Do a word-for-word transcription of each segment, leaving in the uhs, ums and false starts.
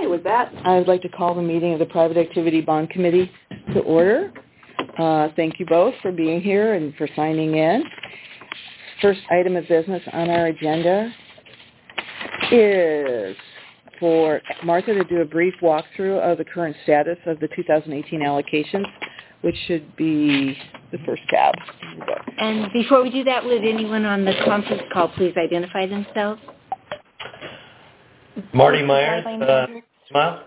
with that, I would like to call the meeting of the Private Activity Bond Committee to order. Uh, thank you both for being here and for signing in. First item of business on our agenda is for Martha to do a brief walkthrough of the current status of the two thousand eighteen allocations, which should be the first tab in the book. And before we do that, would anyone on the conference call please identify themselves? Marty Myers, uh, smile.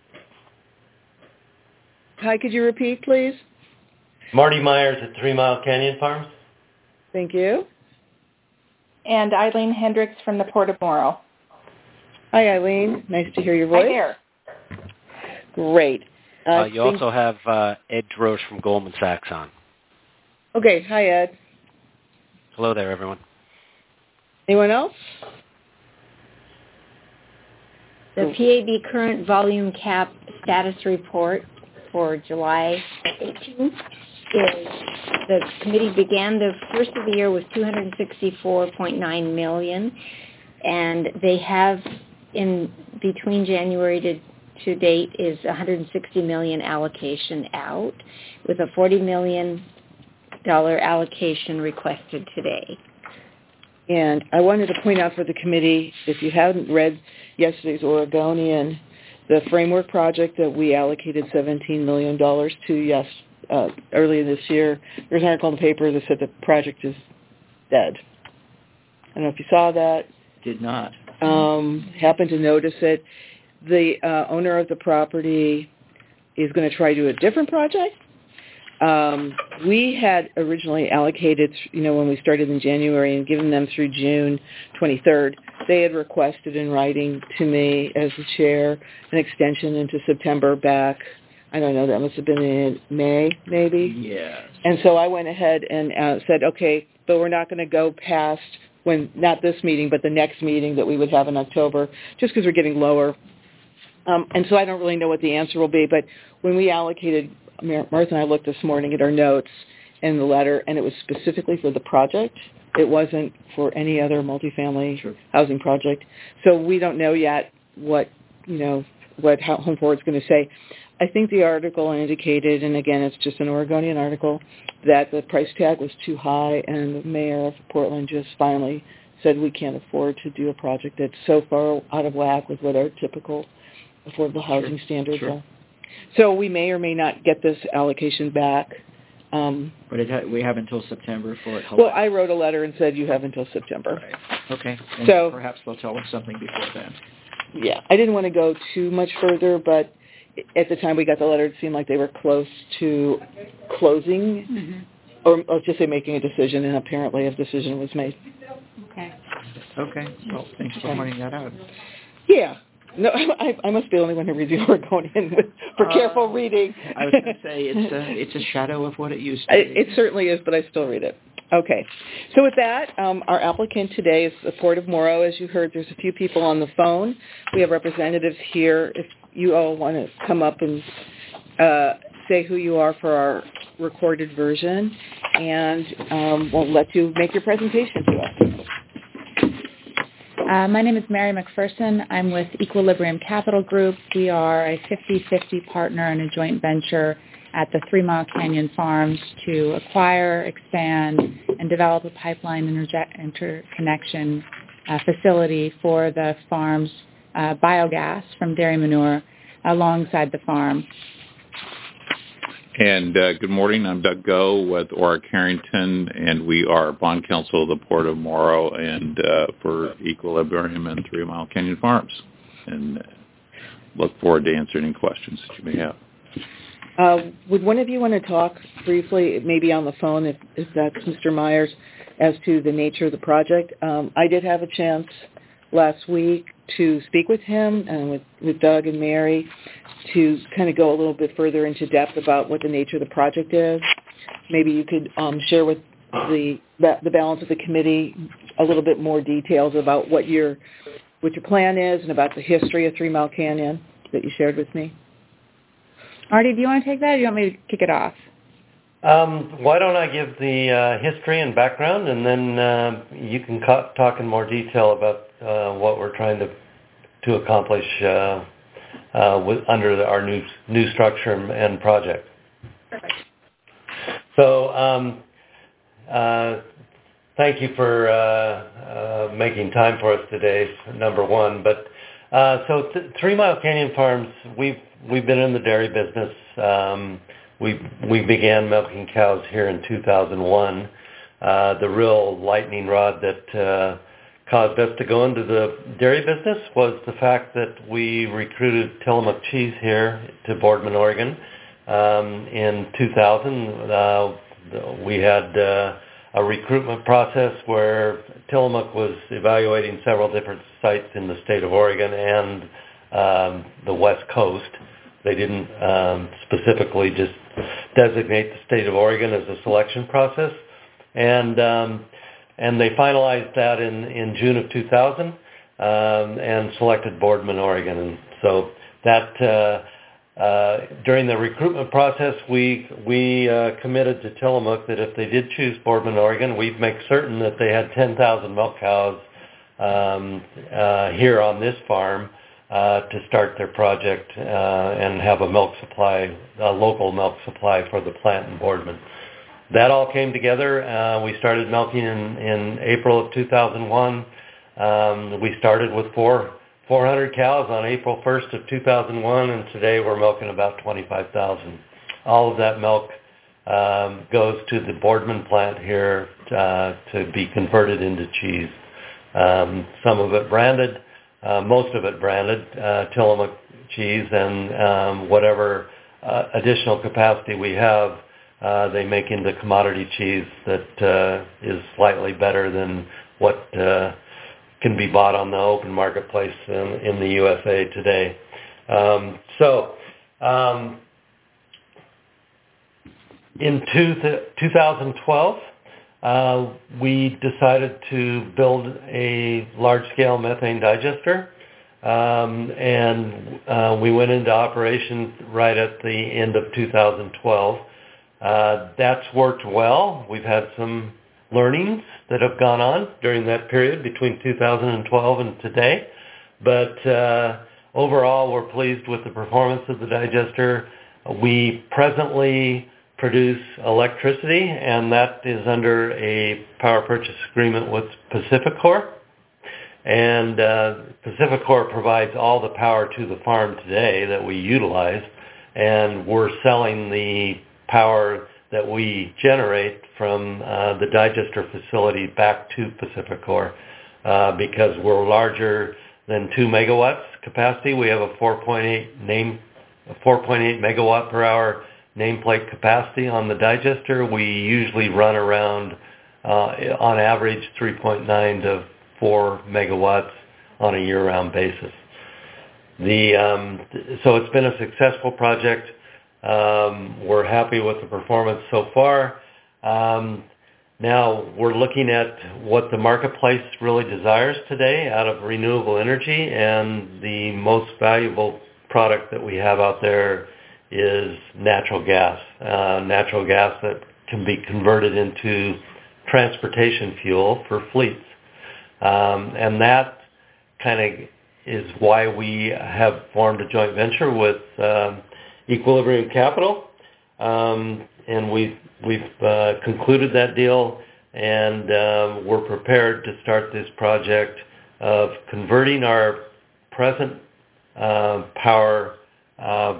Hi, could you repeat, please? Marty Myers at Three Mile Canyon Farms. Thank you. And Eileen Hendricks from the Port of Morrow. Hi, Eileen. Nice to hear your voice. Hi there. Great. Uh, uh, you also have uh, Ed Drosch from Goldman Sachs on. Okay. Hi, Ed. Hello there, everyone. Anyone else? The P A B current volume cap status report for July eighteenth is the committee began the first of the year with two hundred sixty-four point nine million dollars, and they have in between January to, to date is one hundred sixty million dollars allocation out, with a forty million dollars allocation requested today. And I wanted to point out for the committee, if you hadn't read yesterday's Oregonian, the framework project that we allocated seventeen million dollars to yes, uh, earlier this year, there's an article in the paper that said the project is dead. I don't know if you saw that. Did not. Um, happened to notice it. The uh, owner of the property is going to try to do a different project. Um, we had originally allocated, you know, when we started in January and given them through June twenty-third, they had requested in writing to me as the chair an extension into September back, I don't know, that must have been in May, maybe? Yes. And so I went ahead and uh, said, okay, but we're not going to go past when, not this meeting, but the next meeting that we would have in October, just because we're getting lower. Um, and so I don't really know what the answer will be, but when we allocated, Martha and I looked this morning at our notes and the letter, and it was specifically for the project. It wasn't for any other multifamily sure. housing project. So we don't know yet what, you know, what Home Forward's going to say. I think the article indicated, and again, it's just an Oregonian article, that the price tag was too high, and the mayor of Portland just finally said we can't afford to do a project that's so far out of whack with what our typical affordable housing sure. standards sure. are. So we may or may not get this allocation back. Um, but it ha- we have until September for it. Well, I wrote a letter and said you have until September. Right. Okay. And so perhaps they'll tell us something before then. Yeah. I didn't want to go too much further, but at the time we got the letter, it seemed like they were close to closing, mm-hmm. or, or just say making a decision, and apparently a decision was made. Okay. Okay. Well, thanks for pointing that out. Yeah. No, I, I must be the only one who reads the Oregonian with, for uh, careful reading. I was going to say it's a, it's a shadow of what it used to be. It, it certainly is, but I still read it. Okay. So with that, um, our applicant today is the Port of Morrow. As you heard, there's a few people on the phone. We have representatives here. If you all want to come up and uh, say who you are for our recorded version, and um, we'll let you make your presentation to us. Uh, my name is Mary McPherson. I'm with Equilibrium Capital Group. We are a fifty-fifty partner in a joint venture at the Three Mile Canyon Farms to acquire, expand, and develop a pipeline interje- interconnection uh, facility for the farm's uh, biogas from dairy manure alongside the farm. And uh, good morning. I'm Doug Goh with Orrick Harrington, and we are bond counsel of the Port of Morrow and uh, for Equilibrium and Three Mile Canyon Farms. And look forward to answering any questions that you may have. Uh, would one of you want to talk briefly, maybe on the phone, if, if that's Mister Myers, as to the nature of the project? Um, I did have a chance last week to speak with him and with, with Doug and Mary to kind of go a little bit further into depth about what the nature of the project is. Maybe you could um, share with the the balance of the committee a little bit more details about what your what your plan is and about the history of Three Mile Canyon that you shared with me. Marty, do you want to take that, or do you want me to kick it off? Um, why don't I give the uh, history and background, and then uh, you can co- talk in more detail about uh, what we're trying to to accomplish uh, uh, with, under the, our new new structure and, and project. Perfect. So um, uh, thank you for uh, uh, making time for us today, number one. But uh, so th- Three Mile Canyon Farms, we've we've been in the dairy business. Um, we we began milking cows here in two thousand one. Uh, the real lightning rod that uh, caused us to go into the dairy business was the fact that we recruited Tillamook Cheese here to Boardman, Oregon. Um, in two thousand, uh, we had uh, a recruitment process where Tillamook was evaluating several different sites in the state of Oregon and um, the West Coast. They didn't um, specifically just designate the state of Oregon as a selection process. And um, and they finalized that in, in June of two thousand um, and selected Boardman, Oregon. And so that uh, uh, during the recruitment process, we we uh, committed to Tillamook that if they did choose Boardman, Oregon, we'd make certain that they had ten thousand milk cows um, uh, here on this farm uh, to start their project uh, and have a milk supply, a local milk supply for the plant in Boardman. That all came together. Uh, we started milking in, in April of two thousand one. Um, we started with four, 400 cows on April first of two thousand one, and today we're milking about twenty-five thousand. All of that milk um, goes to the Boardman plant here uh, to be converted into cheese. Um, some of it branded, uh, most of it branded, uh, Tillamook cheese, and um, whatever uh, additional capacity we have, Uh, they make into commodity cheese that uh, is slightly better than what uh, can be bought on the open marketplace in, in the U S A today. Um, so um, in two th- twenty twelve, uh, we decided to build a large-scale methane digester. Um, and uh, we went into operation right at the end of two thousand twelve. Uh, that's worked well. We've had some learnings that have gone on during that period between two thousand twelve and today. But uh, overall, we're pleased with the performance of the digester. We presently produce electricity, and that is under a power purchase agreement with PacifiCorp. And uh, PacifiCorp provides all the power to the farm today that we utilize, and we're selling the power that we generate from uh, the digester facility back to PacifiCorp uh, because we're larger than two megawatts capacity. We have a four point eight name, a four point eight megawatt per hour nameplate capacity on the digester. We usually run around, uh, on average, three point nine to four megawatts on a year-round basis. The um, so it's been a successful project. Um, we're happy with the performance so far. Um, now we're looking at what the marketplace really desires today out of renewable energy, and the most valuable product that we have out there is natural gas. Uh, natural gas that can be converted into transportation fuel for fleets. Um, and that kind of is why we have formed a joint venture with um, Equilibrium Capital, um, and we've we've uh, concluded that deal, and um, we're prepared to start this project of converting our present uh, power, uh,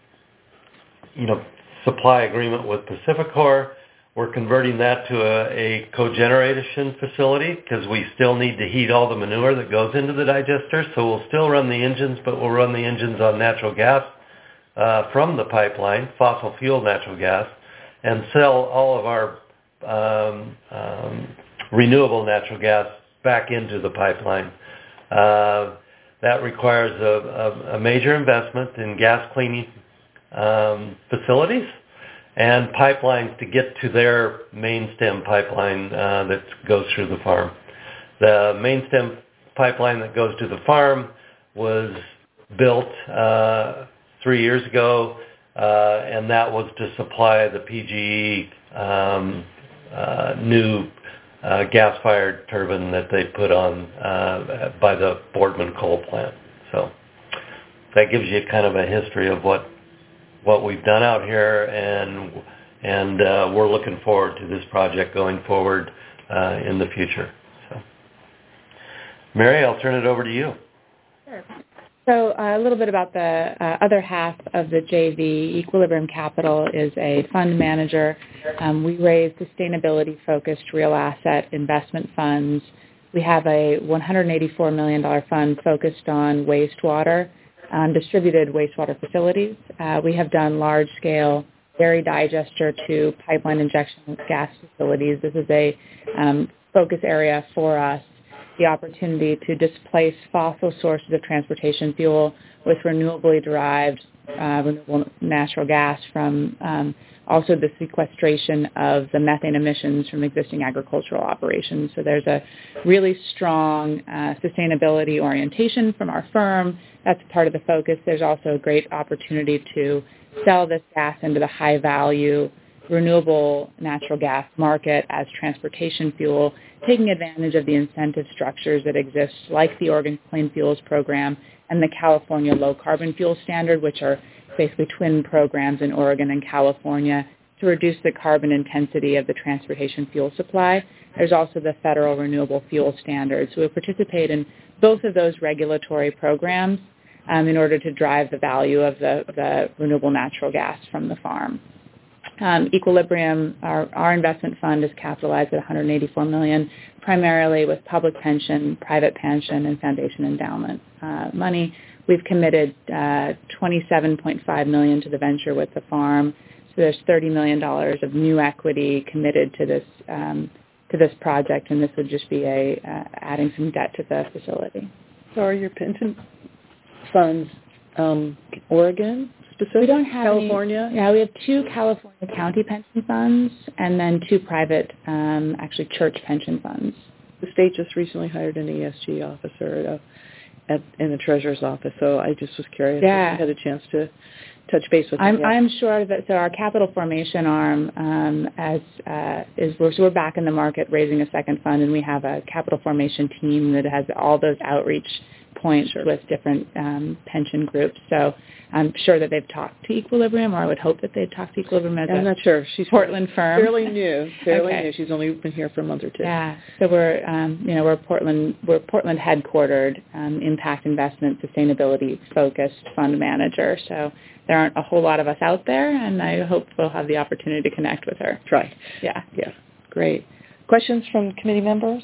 you know, supply agreement with PacifiCorp. We're converting that to a, a cogeneration facility because we still need to heat all the manure that goes into the digester. So we'll still run the engines, but we'll run the engines on natural gas Uh, from the pipeline, fossil fuel natural gas, and sell all of our um, um, renewable natural gas back into the pipeline. Uh, that requires a, a, a major investment in gas cleaning um, facilities and pipelines to get to their main stem pipeline uh, that goes through the farm. The main stem pipeline that goes to the farm was built uh, three years ago, uh, and that was to supply the P G E um, uh, new uh, gas-fired turbine that they put on uh, by the Boardman coal plant. So that gives you kind of a history of what what we've done out here, and and uh, we're looking forward to this project going forward uh, in the future. So, Mary, I'll turn it over to you. Sure. So uh, a little bit about the uh, other half of the J V. Equilibrium Capital is a fund manager. Um, we raise sustainability-focused real asset investment funds. We have a one hundred eighty-four million dollars fund focused on wastewater, um, distributed wastewater facilities. Uh, we have done large-scale dairy digester to pipeline injection gas facilities. This is a um, focus area for us. The opportunity to displace fossil sources of transportation fuel with renewably derived uh, renewable natural gas from um, also the sequestration of the methane emissions from existing agricultural operations. So there's a really strong uh, sustainability orientation from our firm. That's part of the focus. There's also a great opportunity to sell this gas into the high-value renewable natural gas market as transportation fuel, taking advantage of the incentive structures that exist, like the Oregon Clean Fuels Program and the California Low Carbon Fuel Standard, which are basically twin programs in Oregon and California to reduce the carbon intensity of the transportation fuel supply. There's also the Federal Renewable Fuel Standard. So we participate in both of those regulatory programs um, in order to drive the value of the, the renewable natural gas from the farm. Um, Equilibrium, our, our investment fund, is capitalized at one hundred eighty-four million dollars, primarily with public pension, private pension, and foundation endowment uh, money. We've committed uh, twenty-seven point five million dollars to the venture with the farm. So there's thirty million dollars of new equity committed to this um, to this project, and this would just be a uh, adding some debt to the facility. So are your pension funds um, Oregon? Specific? We don't have California? Any, yeah, we have two California county pension funds and then two private, um, actually church pension funds. The state just recently hired an E S G officer at, a, at in the treasurer's office, so I just was curious yeah. if you had a chance to touch base with I'm, them. I'm sure that, so our capital formation arm um, as uh, is, we're, so we're back in the market raising a second fund, and we have a capital formation team that has all those outreach points sure. with different um, pension groups. So I'm sure that they've talked to Equilibrium, or I would hope that they've talked to Equilibrium as I'm a not sure. She's Portland firm. Fairly new. Fairly okay. new. She's only been here for a month or two. Yeah. So we're, um, you know, we're Portland, we're Portland headquartered, um, impact investment, sustainability focused fund manager. So there aren't a whole lot of us out there, and I hope we'll have the opportunity to connect with her. Try. Yeah. Yeah. Great. Questions from committee members?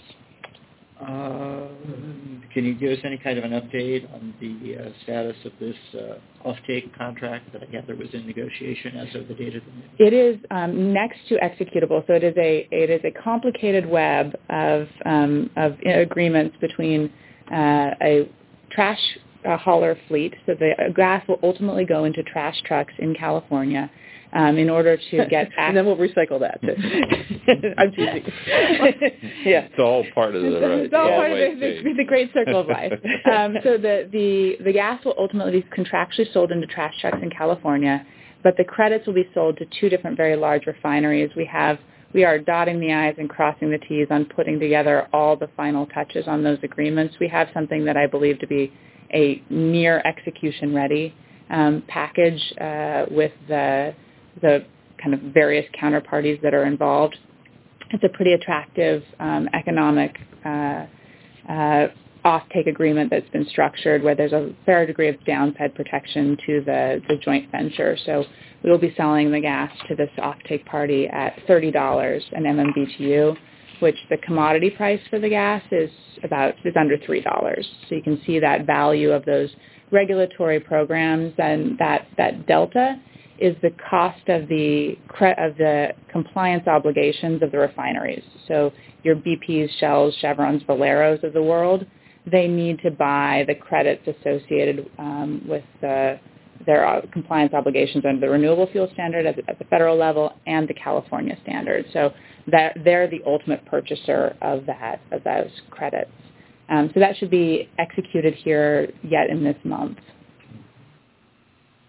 Uh, can you give us any kind of an update on the uh, status of this uh, offtake contract that I gather was in negotiation as of the date of the meeting? It is um, next to executable, so it is a it is a complicated web of um, of agreements between uh, a trash uh, hauler fleet. So the gas will ultimately go into trash trucks in California. Um, in order to get back. And then we'll recycle that, too. I'm teasing. Yeah. It's all part of the, right, it's all yeah, part of the, the, the great circle of life. Um, so the, the, the gas will ultimately be contractually sold into trash trucks in California, but the credits will be sold to two different very large refineries. We have we are dotting the I's and crossing the T's on putting together all the final touches on those agreements. We have something that I believe to be a near execution ready um, package uh, with the the kind of various counterparties that are involved. It's a pretty attractive um, economic uh, uh, off-take agreement that's been structured where there's a fair degree of downside protection to the, the joint venture. So we will be selling the gas to this off-take party at thirty dollars an M M B T U, which the commodity price for the gas is about is under three dollars. So you can see that value of those regulatory programs, and that, that delta is the cost of the of the compliance obligations of the refineries. So your B Ps, Shells, Chevrons, Valeros of the world, they need to buy the credits associated um, with the, their uh, compliance obligations under the Renewable Fuel Standard at the, at the federal level and the California standard. So that they're the ultimate purchaser of that of those credits. Um, so that should be executed here yet in this month.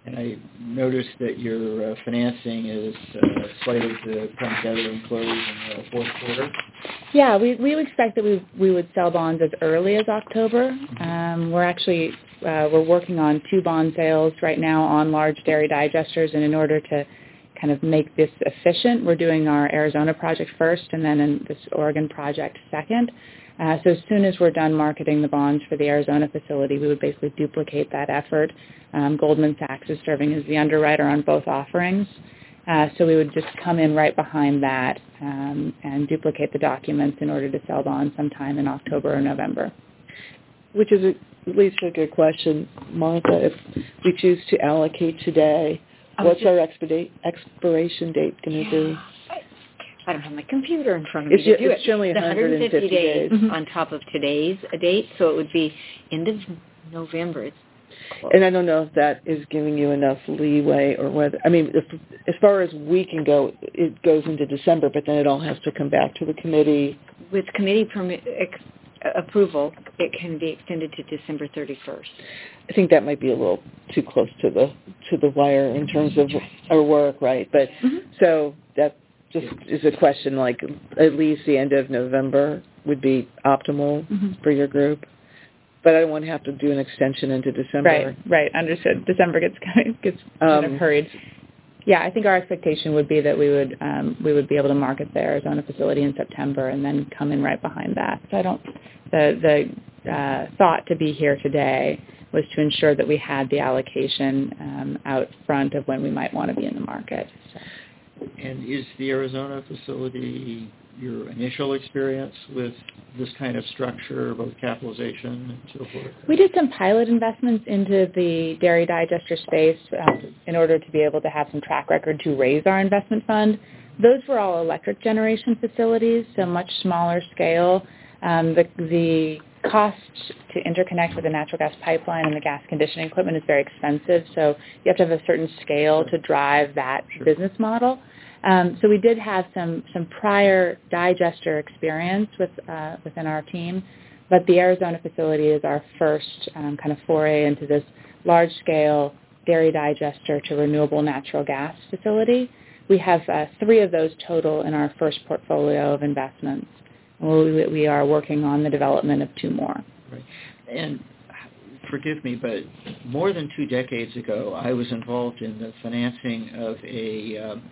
And I noticed that your uh, financing is uh, slated to come together and close in the fourth quarter. Yeah, we we would expect that we we would sell bonds as early as October. Um, we're actually uh, we're working on two bond sales right now on large dairy digesters, and in order to kind of make this efficient, we're doing our Arizona project first, and then in this Oregon project second. Uh, so as soon as we're done marketing the bonds for the Arizona facility, we would basically duplicate that effort. Um, Goldman Sachs is serving as the underwriter on both offerings. Uh, so we would just come in right behind that um, and duplicate the documents in order to sell bonds sometime in October or November. Which is a, at least a good question, Monica. If we choose to allocate today, what's just, our expedite, expiration date going to be? I don't have my computer in front of me It's, to do it's it. generally The one hundred fifty days. days on top of today's date, so it would be end of November. It's And I don't know if that is giving you enough leeway or whether, I mean, if, as far as we can go, it goes into December, but then it all has to come back to the committee. With committee permit, ex, approval, it can be extended to December thirty-first. I think that might be a little too close to the to the wire in terms of our work, right? But mm-hmm. so that just is a question, like at least the end of November would be optimal mm-hmm. for your group. But I don't want to have to do an extension into December. Right, right. Understood. December gets kind of, gets kind um, of hurried. Yeah, I think our expectation would be that we would um, we would be able to market the Arizona facility in September and then come in right behind that. So I don't. The the uh, thought to be here today was to ensure that we had the allocation um, out front of when we might want to be in the market. So. And is the Arizona facility your initial experience with this kind of structure, both capitalization and so forth? We did some pilot investments into the dairy digester space um, in order to be able to have some track record to raise our investment fund. Those were all electric generation facilities, so much smaller scale. Um, the, the cost to interconnect with a natural gas pipeline and the gas conditioning equipment is very expensive, so you have to have a certain scale to drive that Sure. business model. Um, so we did have some, some prior digester experience with, uh, within our team, but the Arizona facility is our first um, kind of foray into this large-scale dairy digester to renewable natural gas facility. We have uh, three of those total in our first portfolio of investments. We, we are working on the development of two more. Right. And forgive me, but more than two decades ago, I was involved in the financing of a um,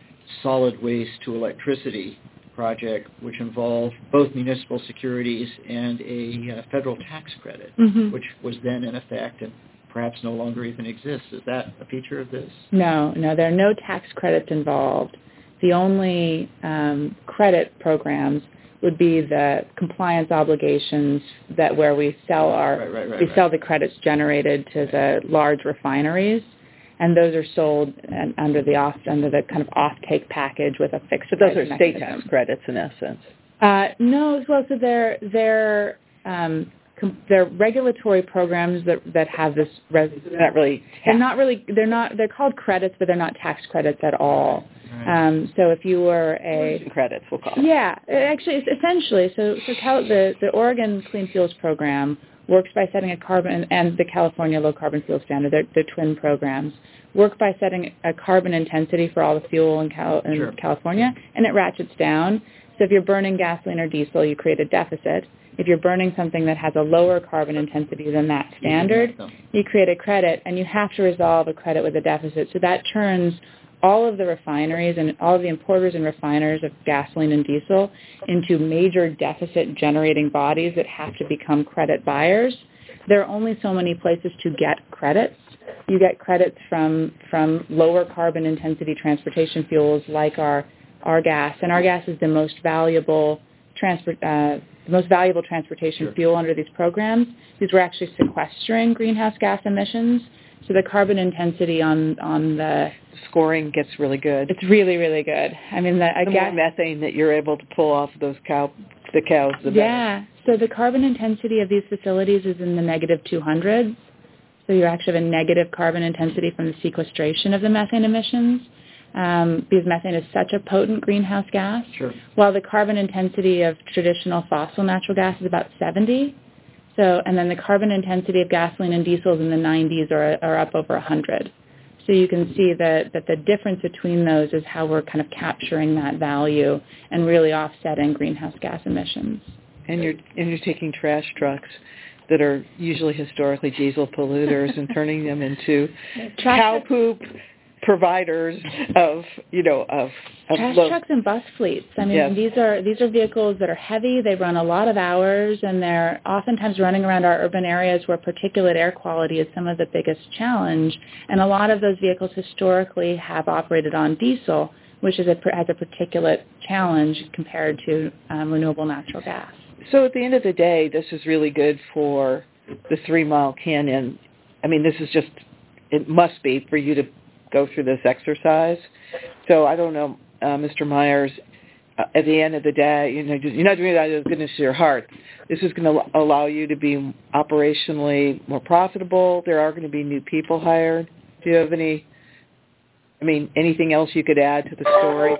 solid waste to electricity project, which involved both municipal securities and a uh, federal tax credit, mm-hmm. which was then in effect and perhaps no longer even exists. Is that a feature of this? No, no, there are no tax credits involved. The only um, credit programs would be the compliance obligations that where we sell our right, right, right, we right. sell the credits generated to the large refineries, and those are sold and under the off under the kind of off-take package with a fixed. But those price are state mechanism. tax credits in essence. Uh, no, well, so they're they're um, com- they're regulatory programs that that have this. Res- They're not really tax. They're not really. They're not. They're called credits, but they're not tax credits at all. Right. Um, so if you were a credits, we'll call it. yeah, actually, it's essentially, so so Cal, the the Oregon Clean Fuels Program works by setting a carbon, and the California Low Carbon Fuel Standard, they're, they're twin programs, work by setting a carbon intensity for all the fuel in, Cal, in Sure. California, and it ratchets down. So if you're burning gasoline or diesel, you create a deficit. If you're burning something that has a lower carbon intensity than that standard, you create a credit, and you have to resolve a credit with a deficit. So that turns all of the refineries and all of the importers and refiners of gasoline and diesel into major deficit-generating bodies that have to become credit buyers. There are only so many places to get credits. You get credits from from lower carbon intensity transportation fuels like our our gas, and our gas is the most valuable transport uh, the most valuable transportation Sure. fuel under these programs. These were actually sequestering greenhouse gas emissions. So the carbon intensity on on the scoring gets really good. It's really, really good. I mean, the, the gas, more methane that you're able to pull off of those cow, the cows, the yeah. So the carbon intensity of these facilities is in the negative two hundreds. So you actually have a negative carbon intensity from the sequestration of the methane emissions, um, because methane is such a potent greenhouse gas. Sure. While the carbon intensity of traditional fossil natural gas is about seventy. So, and then the carbon intensity of gasoline and diesel is in the nineties or, or up over one hundred. So you can see that, that the difference between those is how we're kind of capturing that value and really offsetting greenhouse gas emissions. And you're and you're taking trash trucks that are usually historically diesel polluters and turning them into trash cow poop providers of, you know, of, of trash low- trucks and bus fleets. I mean, yes. these are these are vehicles that are heavy. They run a lot of hours, and they're oftentimes running around our urban areas where particulate air quality is some of the biggest challenge. And a lot of those vehicles historically have operated on diesel, which is a, has a particulate challenge compared to um, renewable natural gas. So at the end of the day, this is really good for the Three Mile Canyon. I mean, this is just, it must be for you to go through this exercise. So I don't know, uh, Mister Myers, uh, at the end of the day, you know, you're not doing it out of the goodness of your heart. This is going to allow you to be operationally more profitable. There are going to be new people hired. Do you have any, I mean, anything else you could add to the story?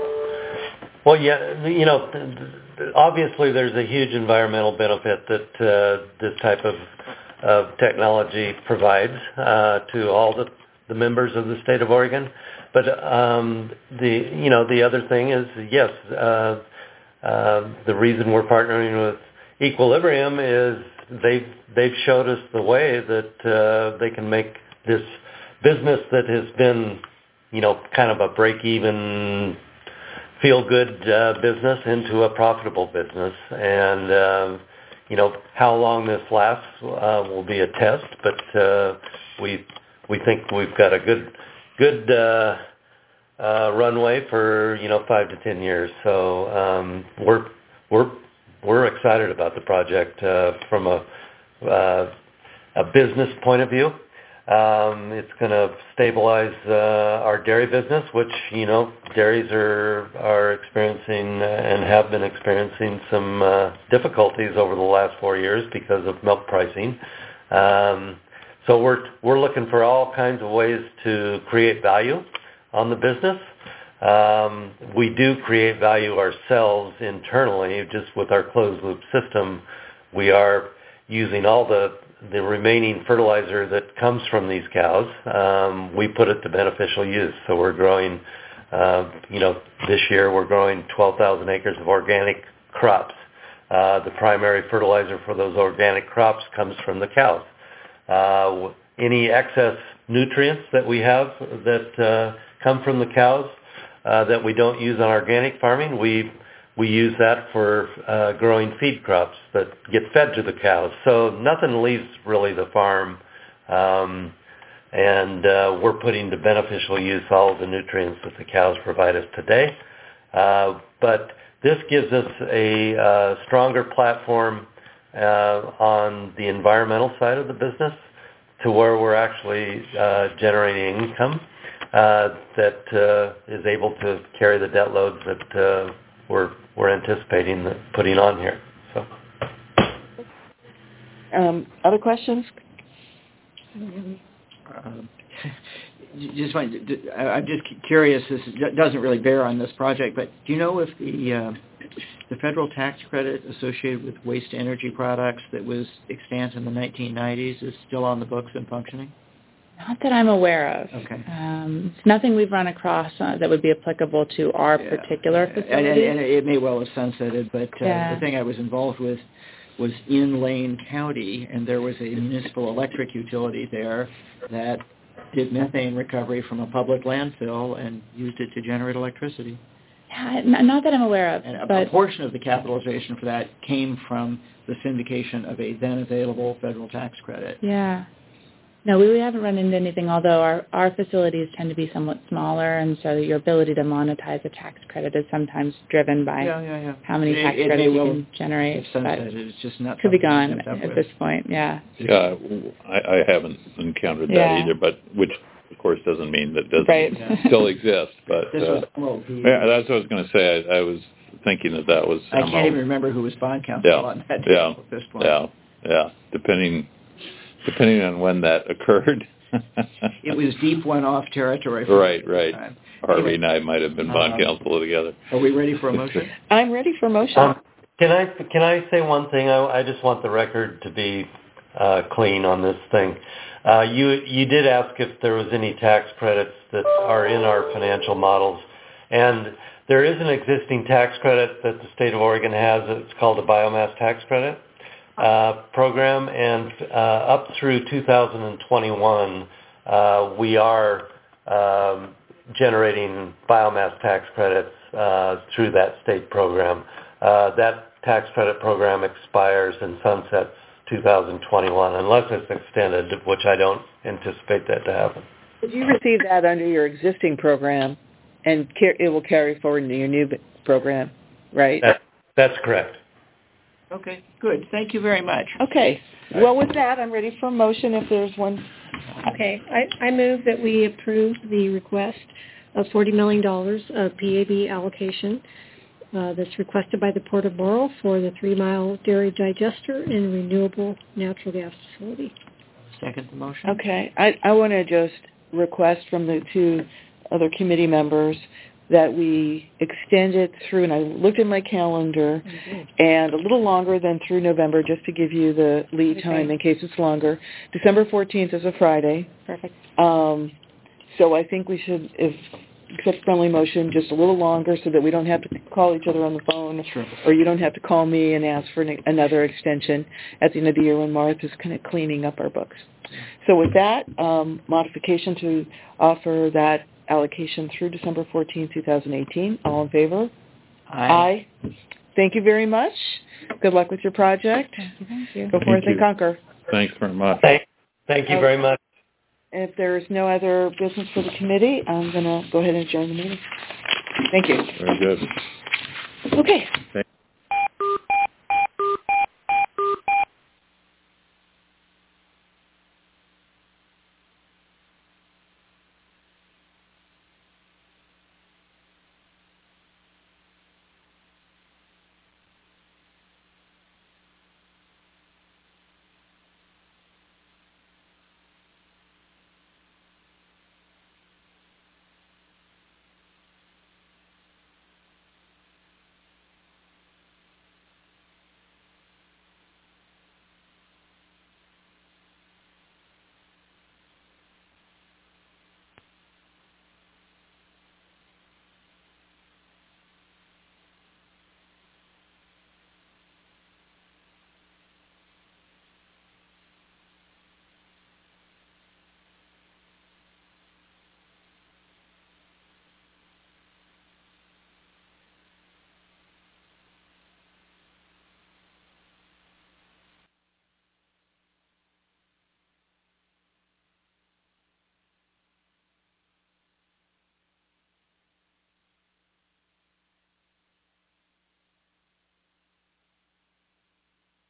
Well, yeah, you know, obviously there's a huge environmental benefit that uh, this type of, of technology provides uh, to all the, the members of the state of Oregon. But um, the, you know, the other thing is, yes, uh, uh, the reason we're partnering with Equilibrium is they've they've showed us the way that uh, they can make this business that has been, you know, kind of a break-even, feel-good uh, business into a profitable business. And, uh, you know, how long this lasts uh, will be a test, but uh, we we think we've got a good good uh, uh, runway for, you know, five to ten years. So um, we're we're we're excited about the project uh, from a uh, a business point of view. Um, it's going to stabilize uh, our dairy business, which, you know, dairies are are experiencing and have been experiencing some uh, difficulties over the last four years because of milk pricing. Um, so we're we're looking for all kinds of ways to create value on the business. Um, we do create value ourselves internally, just with our closed loop system. We are using all the the remaining fertilizer that comes from these cows. Um, we put it to beneficial use. So we're growing, uh, you know, this year we're growing twelve thousand acres of organic crops. Uh, the primary fertilizer for those organic crops comes from the cows. Uh, any excess nutrients that we have that uh, come from the cows uh, that we don't use on organic farming, we We use that for uh, growing feed crops that get fed to the cows. So nothing leaves really the farm, um, and uh, we're putting to beneficial use all of the nutrients that the cows provide us today. Uh, but this gives us a uh, stronger platform uh, on the environmental side of the business to where we're actually uh, generating income uh, that uh, is able to carry the debt loads that uh, we're we're anticipating that putting on here. So, um, other questions? Um, just want, I'm just curious. This doesn't really bear on this project, but do you know if the uh, the federal tax credit associated with waste energy products that was extant in the nineteen nineties is still on the books and functioning? Not that I'm aware of. Okay. Um, it's nothing we've run across uh, that would be applicable to our yeah. particular facility. And, and, and it may well have sunsetted, but uh, yeah. the thing I was involved with was in Lane County, and there was a municipal electric utility there that did methane recovery from a public landfill and used it to generate electricity. Yeah, not that I'm aware of. And a, but a portion of the capitalization for that came from the syndication of a then available federal tax credit. Yeah. No, we haven't run into anything, although our, our facilities tend to be somewhat smaller, and so your ability to monetize a tax credit is sometimes driven by yeah, yeah, yeah. how many it, tax it credits well you can generate. But it's just not could be gone at at this point, yeah. Yeah, I, I haven't encountered that yeah. either, but which, of course, doesn't mean that doesn't right. still exist. But this uh, was, well, the, yeah, that's what I was going to say. I, I was thinking that that was. I can't even remember who was bond counsel yeah, on that yeah, at this point. Yeah, yeah. Depending, depending on when that occurred. It was deep one-off territory. For right, right. Time. Harvey anyway, and I might have been bond um, counsel together. Are we ready for a motion? I'm ready for a motion. Um, can I can I say one thing? I, I just want the record to be uh, clean on this thing. Uh, you you did ask if there was any tax credits that are in our financial models, and there is an existing tax credit that the state of Oregon has. It's called a biomass tax credit uh, program, and uh, up through two thousand twenty-one, uh, we are um, generating biomass tax credits uh, through that state program. Uh, that tax credit program expires and sunsets two thousand twenty-one, unless it's extended, which I don't anticipate that to happen. Did you receive that under your existing program, and car- it will carry forward into your new program, right? That, that's correct. Okay, good. Thank you very much. Okay. Well, with that, I'm ready for a motion if there's one. Okay. I, I move that we approve the request of forty million dollars of P A B allocation uh, that's requested by the Port of Morrow for the Three Mile Dairy Digester and Renewable Natural Gas Facility. Second the motion. Okay. I, I want to just request from the two other committee members that we extend it through, and I looked at my calendar, mm-hmm. and a little longer than through November, just to give you the lead okay. time in case it's longer. December fourteenth is a Friday. Perfect. Um, so I think we should, if accept friendly motion, just a little longer so that we don't have to call each other on the phone, sure. or you don't have to call me and ask for an, another extension at the end of the year when Martha's kind of cleaning up our books. So with that, um, modification to offer that allocation through December fourteenth, twenty eighteen. All in favor? Aye. Aye. Thank you very much. Good luck with your project. Thank you. Thank you. Go Thank forth you. and conquer. Thanks very much. Thank, thank you very much. If there's no other business for the committee, I'm going to go ahead and adjourn the meeting. Thank you. Very good. Okay. Thank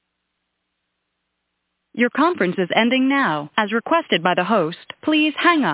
Your conference is ending now. As requested by the host, please hang up.